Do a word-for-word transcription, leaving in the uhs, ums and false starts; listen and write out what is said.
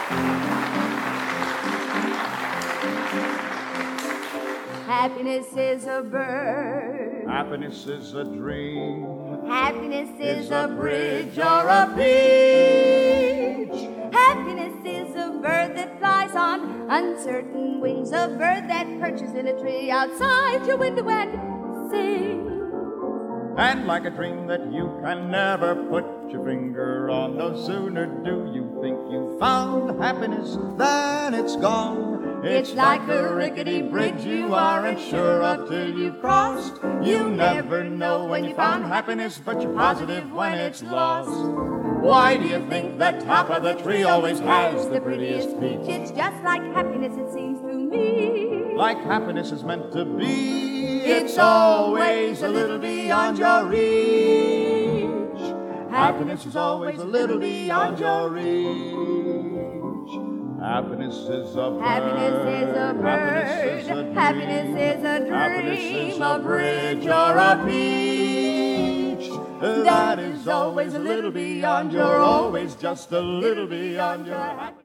Happiness is a bird. Happiness is a dream. Happiness is a bridge or a beach. Happiness is a bird that flies on uncertain wings, a bird that perches in a tree outside your window and sings. And like a dream that you can never put your finger on, no sooner do you think you found happiness than it's gone. It's like a rickety bridge you aren't sure of till you've crossed. You never know when you found happiness, but you're positive when it's lost. Why do you think the top of the tree always has the prettiest peach? It's just like happiness, it seems to me. Like happiness is meant to be. It's always a little beyond your reach. Happiness is always a little beyond your reach. Happiness is a bird. Happiness is a bird. Happiness is a dream. Happiness is a bridge or a peach. That is always a little beyond your, always just a little beyond your happiness.